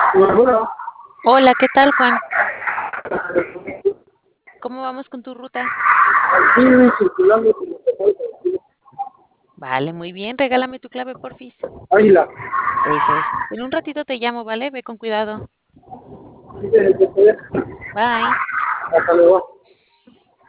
Bueno, Hola, ¿qué tal, Juan? ¿Cómo vamos con tu ruta? aquí circulando como se puede decir, Vale, muy bien. Regálame tu clave, porfis. águila. Eso es. En un ratito te llamo, ¿vale? Ve con cuidado. Dice, Bye. hasta luego.